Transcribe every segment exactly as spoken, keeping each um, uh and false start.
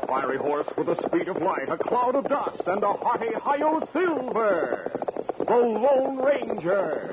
fiery horse with the speed of light, a cloud of dust, and a hearty Hi-Yo Silver, the Lone Ranger.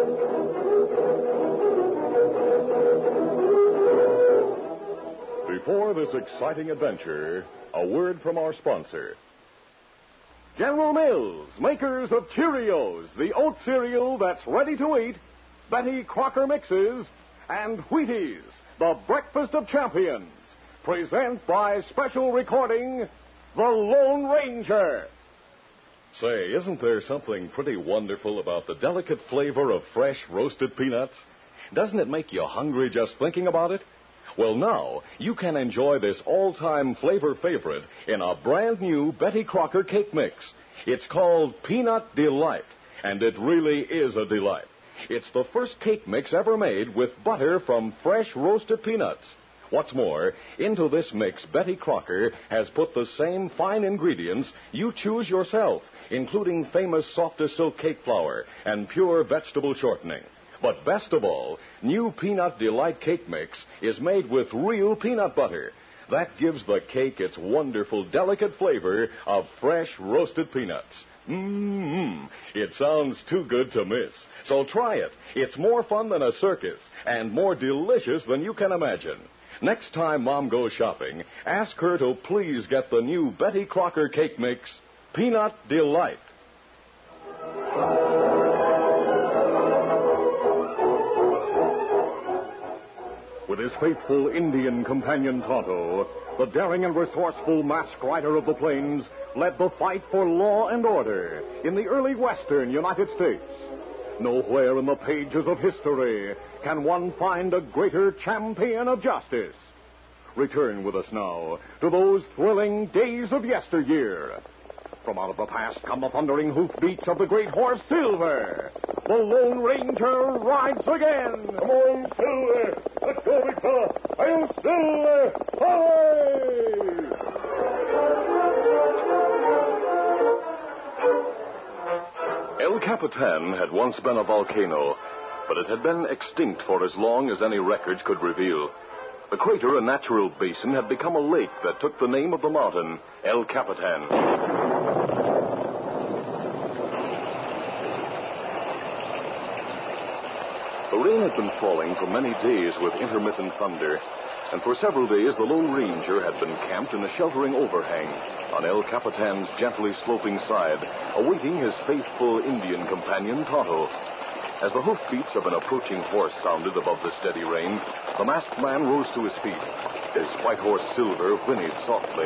Before this exciting adventure, a word from our sponsor. General Mills, makers of Cheerios, the oat cereal that's ready to eat, Betty Crocker Mixes, and Wheaties, the breakfast of champions, present by special recording, The Lone Ranger. Say, isn't there something pretty wonderful about the delicate flavor of fresh roasted peanuts? Doesn't it make you hungry just thinking about it? Well, now, you can enjoy this all-time flavor favorite in a brand new Betty Crocker cake mix. It's called Peanut Delight, and it really is a delight. It's the first cake mix ever made with butter from fresh roasted peanuts. What's more, into this mix, Betty Crocker has put the same fine ingredients you choose yourself, including famous softest silk cake flour and pure vegetable shortening. But best of all, new Peanut Delight cake mix is made with real peanut butter. That gives the cake its wonderful, delicate flavor of fresh roasted peanuts. Mmm, it sounds too good to miss. So try it. It's more fun than a circus and more delicious than you can imagine. Next time Mom goes shopping, ask her to please get the new Betty Crocker cake mix, Peanut Delight. With his faithful Indian companion Tonto, the daring and resourceful masked rider of the plains led the fight for law and order in the early western United States. Nowhere in the pages of history can one find a greater champion of justice. Return with us now to those thrilling days of yesteryear. From out of the past come the thundering hoofbeats of the great horse Silver. The Lone Ranger rides again. Come on, Silver. Let's go, big fella. I'll Silver. Hooray! El Capitan had once been a volcano, but it had been extinct for as long as any records could reveal. The crater, a natural basin, had become a lake that took the name of the mountain, El Capitan. The rain had been falling for many days with intermittent thunder, and for several days the Lone Ranger had been camped in a sheltering overhang on El Capitan's gently sloping side, awaiting his faithful Indian companion, Tonto. As the hoofbeats of an approaching horse sounded above the steady rain, the masked man rose to his feet. His white horse, Silver, whinnied softly.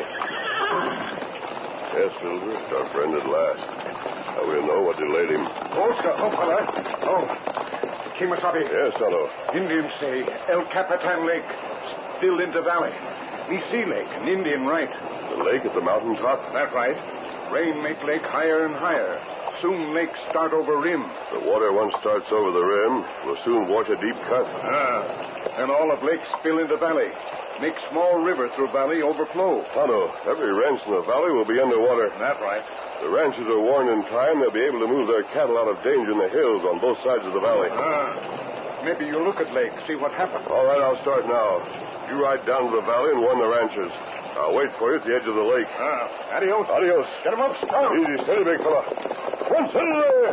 Yes, Silver, it's our friend at last. Now we'll know what delayed him. Oh, sir. Oh, fella. Oh. Kimasabi. Yes, Tonto. Indians say El Capitan Lake, still into valley. Me sea lake, an Indian right. The lake at the mountain top? That's right. Rain make lake higher and higher. Soon lake start over rim. The water once starts over the rim, will soon wash a deep cut. Ah. And all of lake spill into valley. Make small river through valley overflow. Tonto, every ranch in the valley will be underwater. That's right. The ranchers are warned in time they'll be able to move their cattle out of danger in the hills on both sides of the valley. Ah. Maybe you look at lake, see what happened. All right, I'll start now. You ride down to the valley and warn the ranchers. I'll wait for you at the edge of the lake. Ah. Adios. Adios. Get him up, stop. Easy, steady, big fella. One, Silver!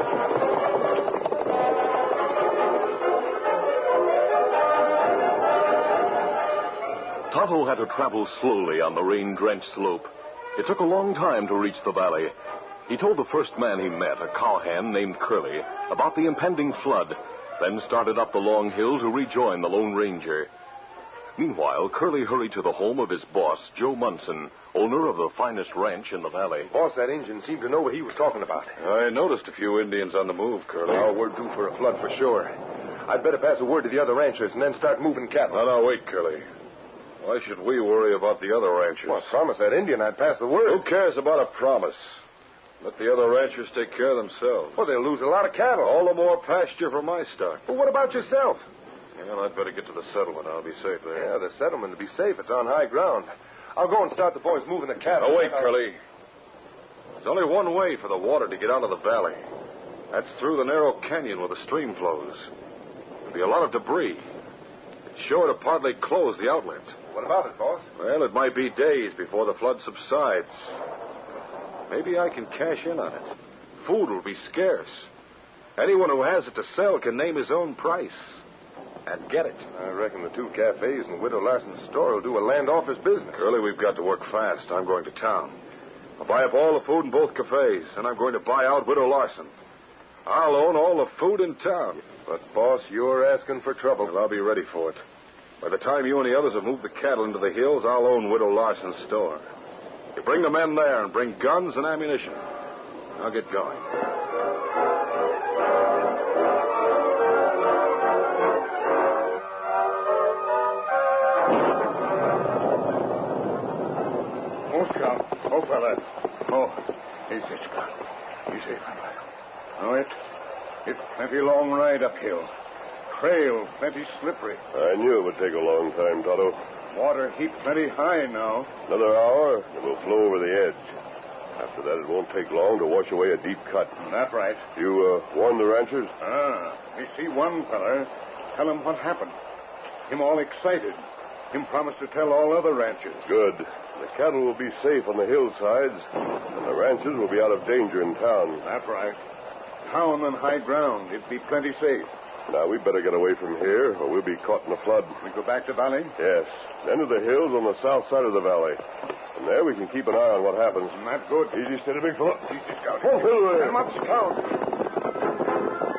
Tonto had to travel slowly on the rain-drenched slope. It took a long time to reach the valley. He told the first man he met, a cowhand named Curly, about the impending flood, then started up the long hill to rejoin the Lone Ranger. Meanwhile, Curly hurried to the home of his boss, Joe Munson, owner of the finest ranch in the valley. Boss, that Indian seemed to know what he was talking about. I noticed a few Indians on the move, Curly. Oh, we're due for a flood for sure. I'd better pass a word to the other ranchers and then start moving cattle. No, no, wait, Curly. Why should we worry about the other ranchers? Well, I promised that Indian I'd pass the word. Who cares about a promise? Let the other ranchers take care of themselves. Well, they'll lose a lot of cattle. All the more pasture for my stock. Well, what about yourself? Well, I'd better get to the settlement. I'll be safe there. Yeah, the settlement to be safe. It's on high ground. I'll go and start the boys moving the cattle. Oh, wait, Curly. There's only one way for the water to get out of the valley. That's through the narrow canyon where the stream flows. There'll be a lot of debris. It's sure to partly close the outlet. What about it, boss? Well, it might be days before the flood subsides. Maybe I can cash in on it. Food will be scarce. Anyone who has it to sell can name his own price and get it. I reckon the two cafes and Widow Larson's store will do a land office business. Curly, we've got to work fast. I'm going to town. I'll buy up all the food in both cafes, and I'm going to buy out Widow Larson. I'll own all the food in town. But, boss, you're asking for trouble. Well, I'll be ready for it. By the time you and the others have moved the cattle into the hills, I'll own Widow Larson's store. You bring the men there and bring guns and ammunition. I'll get going. Oh, Scout. Oh, fella. Oh, easy, Scout. Easy, fella. Oh, it, it's plenty long ride uphill. Trail plenty slippery. I knew it would take a long time, Tonto. Water heap plenty high now. Another hour, and we'll flow over the edge. After that, it won't take long to wash away a deep cut. That's right. You uh, warned the ranchers? Ah, we see one feller. Tell him what happened. Him all excited. Him promised to tell all other ranchers. Good. The cattle will be safe on the hillsides, and the ranchers will be out of danger in town. That's right. Town and high ground. It'd be plenty safe. Now, we better get away from here, or we'll be caught in a flood. We go back to valley? Yes. Then to the hills on the south side of the valley. From there, we can keep an eye on what happens. That's good. Easy, steady, big fella. Easy, Scout. Come on, Silver. Come up, Scout.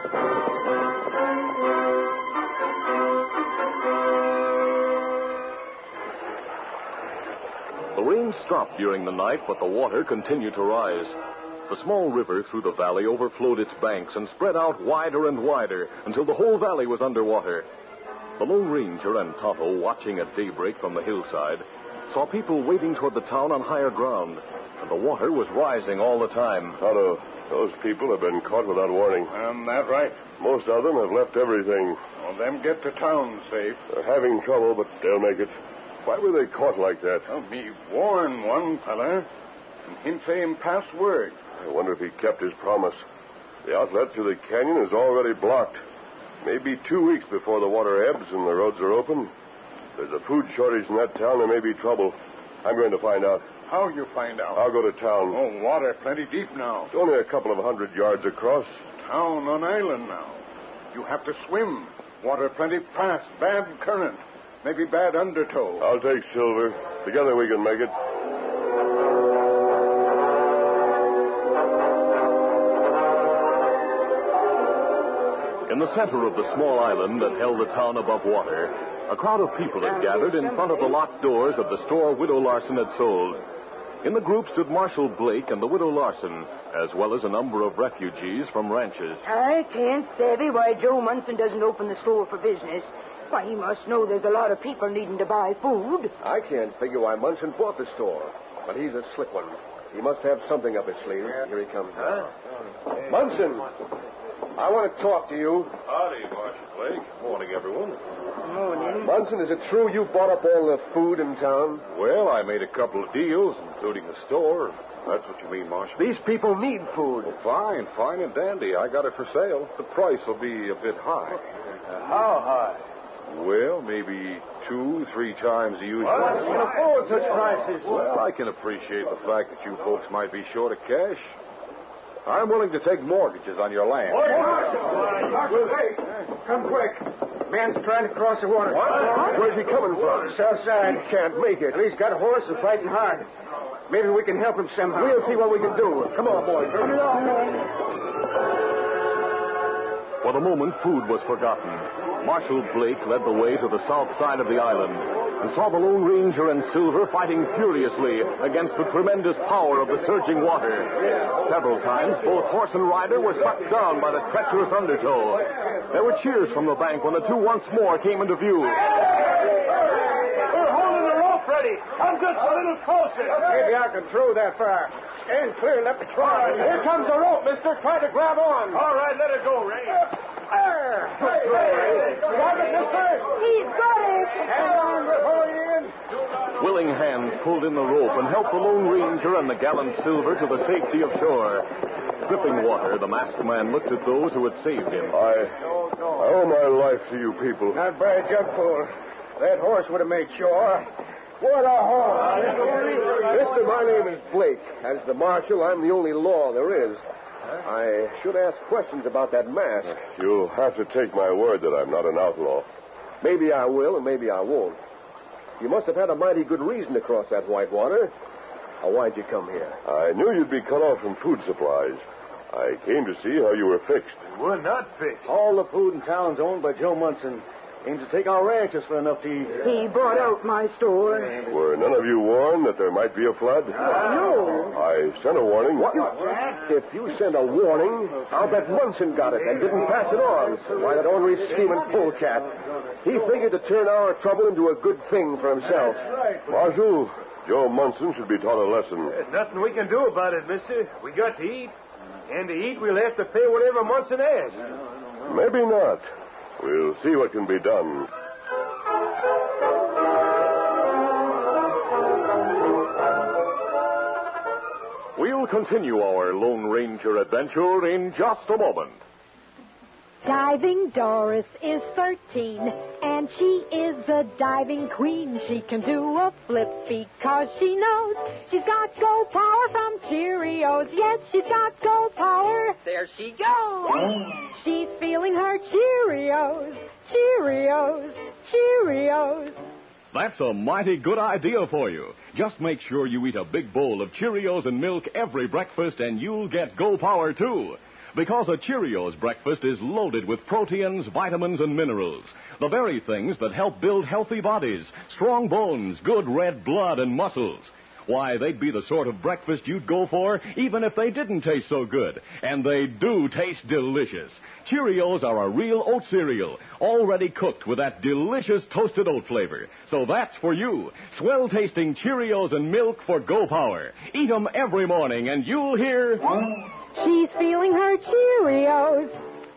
The rain stopped during the night, but the water continued to rise. The small river through the valley overflowed its banks and spread out wider and wider until the whole valley was underwater. The Lone Ranger and Tonto, watching at daybreak from the hillside, saw people wading toward the town on higher ground, and the water was rising all the time. Tonto, those people have been caught without warning. Um, that right. Most of them have left everything. Well, them get to town safe. They're having trouble, but they'll make it. Why were they caught like that? Well, me warn one feller, and him say him pass word. I wonder if he kept his promise. The outlet to the canyon is already blocked. Maybe two weeks before the water ebbs and the roads are open. There's a food shortage in that town. There may be trouble. I'm going to find out. How you find out? I'll go to town. Oh, water plenty deep now. It's only a couple of hundred yards across. Town on island now. You have to swim. Water plenty fast. Bad current. Maybe bad undertow. I'll take Silver. Together we can make it. In the center of the small island that held the town above water, a crowd of people had gathered in front of the locked doors of the store Widow Larson had sold. In the group stood Marshal Blake and the Widow Larson, as well as a number of refugees from ranches. I can't savvy why Joe Munson doesn't open the store for business. Why, he must know there's a lot of people needing to buy food. I can't figure why Munson bought the store, but he's a slick one. He must have something up his sleeve. Here he comes. Huh? Munson, I want to talk to you. Howdy, Marshal Blake. Morning, everyone. Morning. Munson, is it true you bought up all the food in town? Well, I made a couple of deals, including the store. That's what you mean, Marshal. These people need food. Well, fine, fine and dandy. I got it for sale. The price will be a bit high. Uh, how high? Well, maybe two, three times the usual. What? You can afford such prices. Well, I can appreciate the fact that you folks might be short of cash. I'm willing to take mortgages on your land. Marshal, hey, come quick. Man's trying to cross the water. What? Where's he coming from? South side. He can't make it. He's got a horse and fighting hard. Maybe we can help him somehow. We'll see what we can do. Come on, boys. Come along, man. For the moment, food was forgotten. Marshal Blake led the way to the south side of the island and saw the Lone Ranger and Silver fighting furiously against the tremendous power of the surging water. Several times, both horse and rider were sucked down by the treacherous undertow. There were cheers from the bank when the two once more came into view. We're holding the rope ready. Come just a little closer. Maybe I can throw that far. Stand clear and let me try. Here comes the rope, mister. Try to grab on. All right, let it go, Ray. There. Hey, hey, got it, mister? He's got it. Hang on before you in. Willing hands pulled in the rope and helped the Lone Ranger and the gallant Silver to the safety of shore. Dripping water, the masked man looked at those who had saved him. I, I owe my life to you people. Not by a jugful. That horse would have made sure. For the horse. Mister, my name is Blake. As the marshal, I'm the only law there is. I should ask questions about that mask. You'll have to take my word that I'm not an outlaw. Maybe I will, and maybe I won't. You must have had a mighty good reason to cross that white water. Now, why'd you come here? I knew you'd be cut off from food supplies. I came to see how you were fixed. We're not fixed. All the food in town's owned by Joe Munson. Aims to take our ranches for enough to eat. He bought out my store. Were none of you warned that there might be a flood? No. I sent a warning. What? If you sent a warning, I'll bet Munson got it and didn't pass it on. Why, that ornery scheming polecat. He figured to turn our trouble into a good thing for himself. Marshal, Joe Munson should be taught a lesson. There's nothing we can do about it, mister. We got to eat. And to eat, we'll have to pay whatever Munson asks. Maybe not. We'll see what can be done. We'll continue our Lone Ranger adventure in just a moment. Diving Doris is thirteen, and she is the diving queen. She can do a flip because she knows she's got go power from Cheerios. Yes, she's got go power. There she goes. She's feeling her Cheerios, Cheerios, Cheerios. That's a mighty good idea for you. Just make sure you eat a big bowl of Cheerios and milk every breakfast, and you'll get go power, too. Because a Cheerios breakfast is loaded with proteins, vitamins, and minerals. The very things that help build healthy bodies, strong bones, good red blood, and muscles. Why, they'd be the sort of breakfast you'd go for even if they didn't taste so good. And they do taste delicious. Cheerios are a real oat cereal, already cooked with that delicious toasted oat flavor. So that's for you. Swell-tasting Cheerios and milk for Go Power. Eat 'em every morning and you'll hear... She's feeling her Cheerios.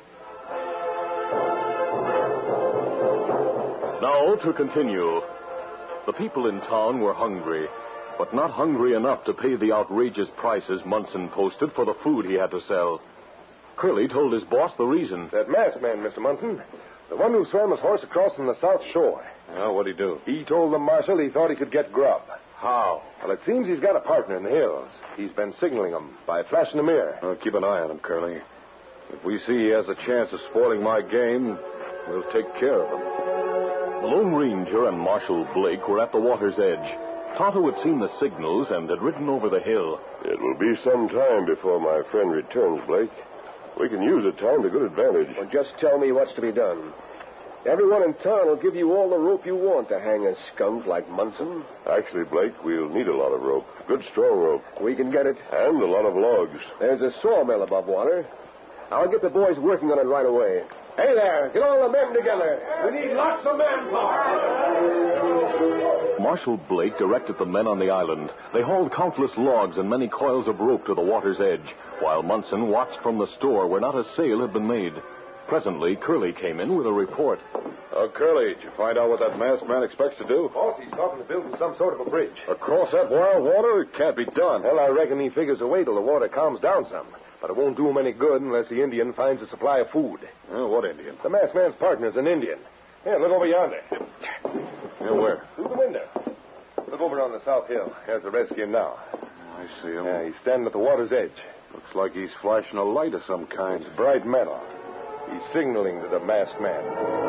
Now to continue. The people in town were hungry, but not hungry enough to pay the outrageous prices Munson posted for the food he had to sell. Curly told his boss the reason. That masked man, Mister Munson. The one who swam his horse across from the South Shore. Oh, what'd he do? He told the marshal he thought he could get grub. How? Well, it seems he's got a partner in the hills. He's been signaling him by flashing a mirror. Well, keep an eye on him, Curly. If we see he has a chance of spoiling my game, we'll take care of him. The Lone Ranger and Marshal Blake were at the water's edge. Tonto had seen the signals and had ridden over the hill. It will be some time before my friend returns, Blake. We can use the time to good advantage. Well, just tell me what's to be done. Everyone in town will give you all the rope you want to hang a skunk like Munson. Actually, Blake, we'll need a lot of rope. Good, strong rope. We can get it. And a lot of logs. There's a sawmill above water. I'll get the boys working on it right away. Hey there, get all the men together. We need lots of manpower. Marshal Blake directed the men on the island. They hauled countless logs and many coils of rope to the water's edge, while Munson watched from the store where not a sail had been made. Presently, Curly came in with a report. Oh, Curly, did you find out what that masked man expects to do? Boss, he's talking to building some sort of a bridge. Across that wild water? It can't be done. Well, I reckon he figures a way till the water calms down some. But it won't do him any good unless the Indian finds a supply of food. Oh, what Indian? The masked man's partner's an Indian. Here, look over yonder. Yeah, where? Through the window. Look over on the south hill. There's the redskin now. I see him. Yeah, he's standing at the water's edge. Looks like he's flashing a light of some kind. It's bright metal. He's signaling to the masked man.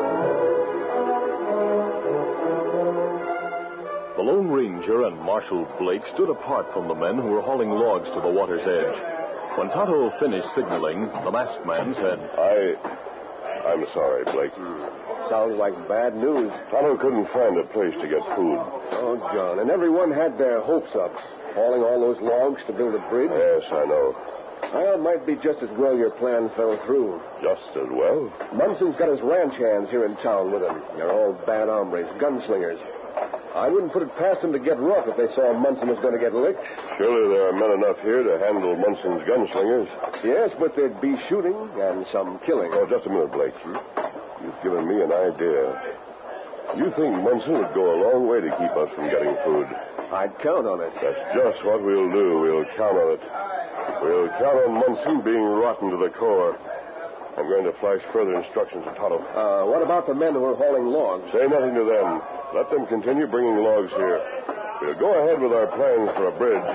The Lone Ranger and Marshal Blake stood apart from the men who were hauling logs to the water's edge. When Tonto finished signaling, the masked man said, I... I'm sorry, Blake. Sounds like bad news. Tonto couldn't find a place to get food. Oh, John, and everyone had their hopes up, hauling all those logs to build a bridge. Yes, I know. Well, it might be just as well your plan fell through. Just as well? Munson's got his ranch hands here in town with him. They're all bad hombres, gunslingers. I wouldn't put it past them to get rough if they saw Munson was going to get licked. Surely there are men enough here to handle Munson's gunslingers. Yes, but there'd be shooting and some killing. Oh, just a minute, Blake. You've given me an idea. You think Munson would go a long way to keep us from getting food? I'd count on it. That's just what we'll do. We'll count on it. We'll count on Munson being rotten to the core. I'm going to flash further instructions to Tonto. Uh, what about the men who are hauling logs? Say nothing to them. Let them continue bringing logs here. We'll go ahead with our plans for a bridge.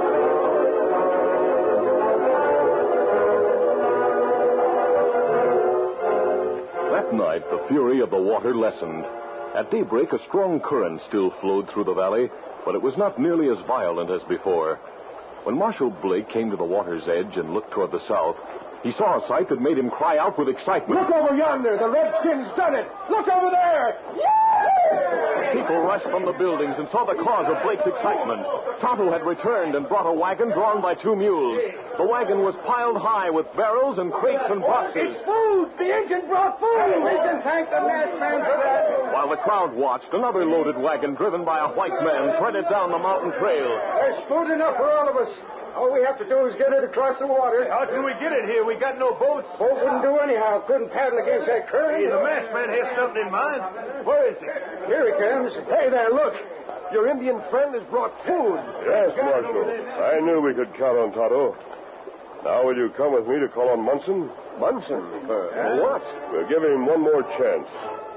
That night, the fury of the water lessened. At daybreak, a strong current still flowed through the valley, but it was not nearly as violent as before. When Marshal Blake came to the water's edge and looked toward the south, he saw a sight that made him cry out with excitement. Look over yonder. The Redskins done it. Look over there. People rushed from the buildings and saw the cause of Blake's excitement. Tonto had returned and brought a wagon drawn by two mules. The wagon was piled high with barrels and crates and boxes. It's food. The engine brought food. We can thank the masked man for that. While the crowd watched, another loaded wagon driven by a white man threaded down the mountain trail. There's food enough for all of us. All we have to do is get it across the water. How can we get it here? We got no boats. Boat wouldn't do anyhow. Couldn't paddle against that current. Hey, the masked man has something in mind. Where is it? Here he comes. Hey there, look. Your Indian friend has brought food. Yes, Marshal. I knew we could count on Tonto. Now will you come with me to call on Munson? Munson? For uh, what? We'll give him one more chance.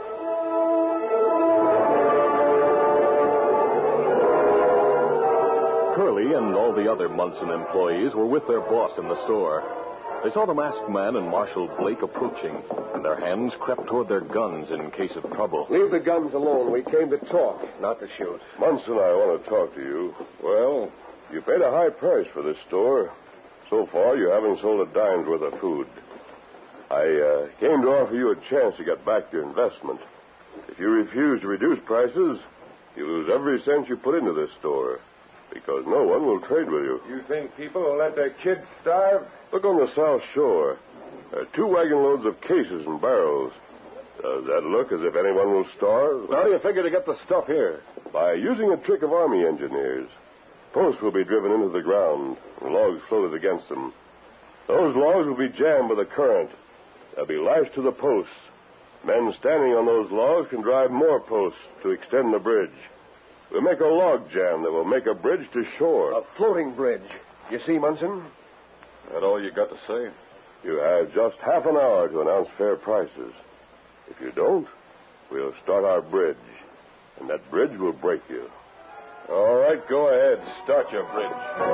Curly and all the other Munson employees were with their boss in the store. They saw the masked man and Marshal Blake approaching, and their hands crept toward their guns in case of trouble. Leave the guns alone. We came to talk, not to shoot. Munson, I want to talk to you. Well, you paid a high price for this store. So far, you haven't sold a dime's worth of food. I uh, came to offer you a chance to get back your investment. If you refuse to reduce prices, you lose every cent you put into this store, because no one will trade with you. You think people will let their kids starve? Look on the south shore. There are two wagon loads of cases and barrels. Does that look as if anyone will starve? How do you figure to get the stuff here? By using a trick of Army engineers. Posts will be driven into the ground, and logs floated against them. Those logs will be jammed by the current. They'll be lashed to the posts. Men standing on those logs can drive more posts to extend the bridge. We'll make a log jam that will make a bridge to shore. A floating bridge. You see, Munson? That all you got to say? You have just half an hour to announce fair prices. If you don't, we'll start our bridge, and that bridge will break you. All right, go ahead. Start your bridge.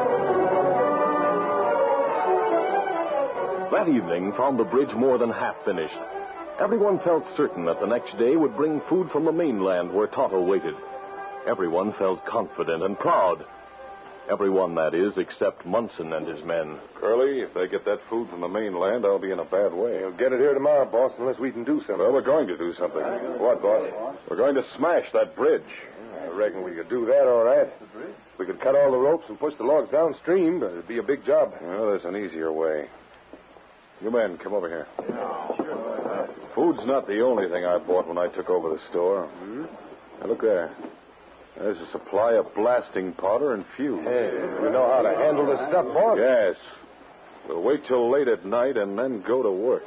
That evening found the bridge more than half finished. Everyone felt certain that the next day would bring food from the mainland where Tonto waited. Everyone felt confident and proud. Everyone, that is, except Munson and his men. Curly, if they get that food from the mainland, I'll be in a bad way. We'll get it here tomorrow, boss, unless we can do something. Well, we're going to do something. What, boss? We're going to smash that bridge. I reckon we could do that all right. We could cut all the ropes and push the logs downstream, but it'd be a big job. Well, there's an easier way. You men, come over here. Food's not the only thing I bought when I took over the store. Hmm? Now, look there. There's a supply of blasting powder and fuse. Hey, we know how to handle this stuff, boss? Yes. We'll wait till late at night and then go to work.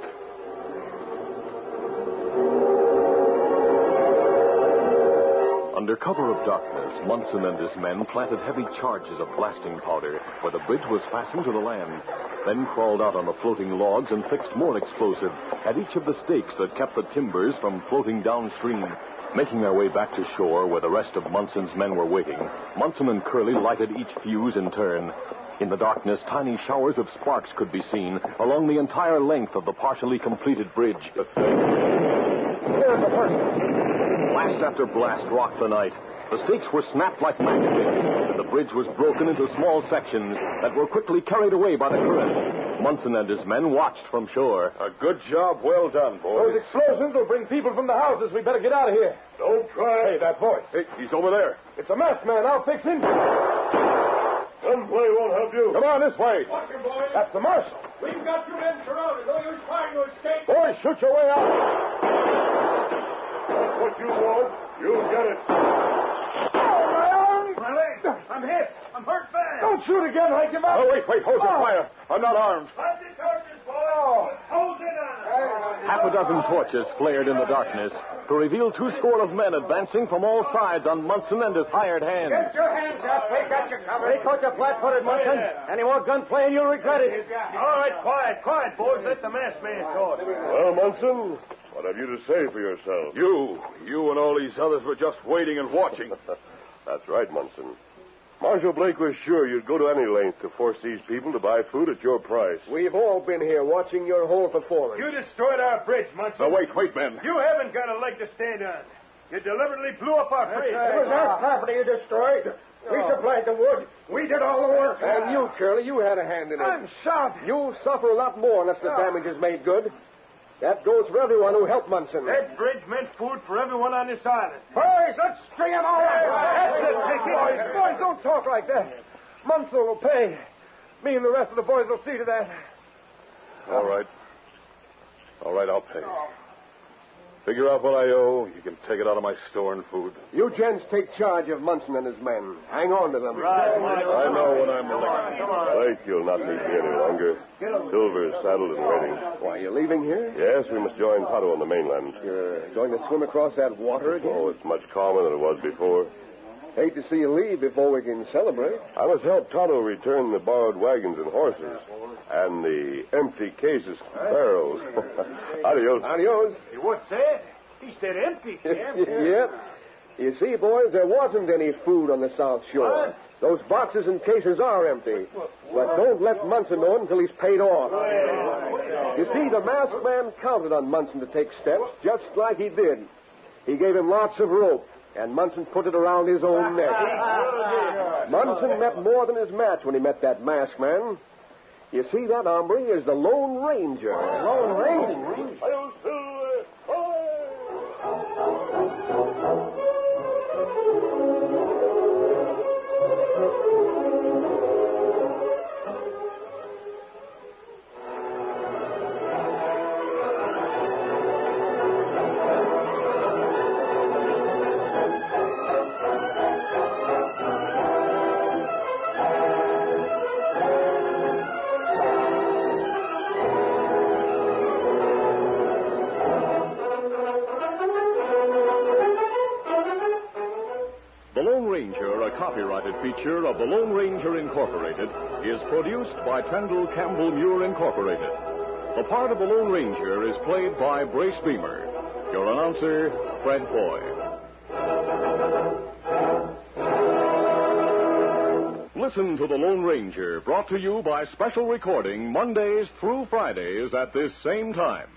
Under cover of darkness, Munson and his men planted heavy charges of blasting powder where the bridge was fastened to the land, then crawled out on the floating logs and fixed more explosive at each of the stakes that kept the timbers from floating downstream. Making their way back to shore where the rest of Munson's men were waiting, Munson and Curly lighted each fuse in turn. In the darkness, tiny showers of sparks could be seen along the entire length of the partially completed bridge. There's the first one. Blast after blast rocked the night. The stakes were snapped like matchsticks, and the bridge was broken into small sections that were quickly carried away by the current. Munson and his men watched from shore. A good job, well done, boys. Those explosions will bring people from the houses. We better get out of here. Don't try. Hey, that voice. Hey, he's over there. It's a masked man. I'll fix him. Gunplay won't help you. Come on, this way. Watch him, boys. That's the marshal. We've got your men surrounded. No use trying to escape. Boys, shoot your way out. That's what you want. You'll get it. My leg. I'm hit. I'm hurt bad. Don't shoot again. I give up. Oh, wait, wait. Hold your Oh. fire. I'm not armed. Light the torches, boys. Hold it on. Half a dozen torches flared in the darkness to reveal two score of men advancing from all sides on Munson and his hired hands. Get your hands up. They got your They caught you flat-footed, Munson. Any more gunplay and you'll regret it. All right, quiet, quiet, boys. Let the masked man talk. Well, Munson, what have you to say for yourself? You, you and all these others were just waiting and watching. That's right, Munson. Marshal Blake was sure you'd go to any length to force these people to buy food at your price. We've all been here watching your whole performance. You destroyed our bridge, Munson. Now, wait, wait, men. You haven't got a leg to stand on. You deliberately blew up our bridge. Right. It was our property you destroyed. We supplied the wood. We did all the work. And you, Curly, you had a hand in it. I'm sorry. You'll suffer a lot more unless the damage is made good. That goes for everyone who helped Munson. That bridge meant food for everyone on this island. Boys, let's string them all up. That's it, Dickie. Boys, boys, don't talk like that. Munson will pay. Me and the rest of the boys will see to that. All right. All right, I'll pay. Figure out what I owe. You can take it out of my store and food. You gents take charge of Munson and his men. Hang on to them. Right. I know when I'm elected. Blake, you'll not need me any longer. Silver's saddled and waiting. Why, you leaving here? Yes, we must join Tonto on the mainland. You're going to swim across that water again? Oh, it's much calmer than it was before. Hate to see you leave before we can celebrate. I must help Tonto return the borrowed wagons and horses. And the empty cases, barrels. Adios. Adios. What said? He said empty. Yep. You see, boys, there wasn't any food on the South Shore. What? Those boxes and cases are empty. But don't let Munson know it until he's paid off. You see, the masked man counted on Munson to take steps just like he did. He gave him lots of rope, and Munson put it around his own neck. Munson met more than his match when he met that masked man. You see, that hombre is the Lone Ranger. Lone Ranger? Copyrighted feature of the Lone Ranger Incorporated is produced by Trendle Campbell Muir Incorporated. The part of the Lone Ranger is played by Brace Beamer. Your announcer, Fred Foy. Listen to the Lone Ranger, brought to you by special recording Mondays through Fridays at this same time.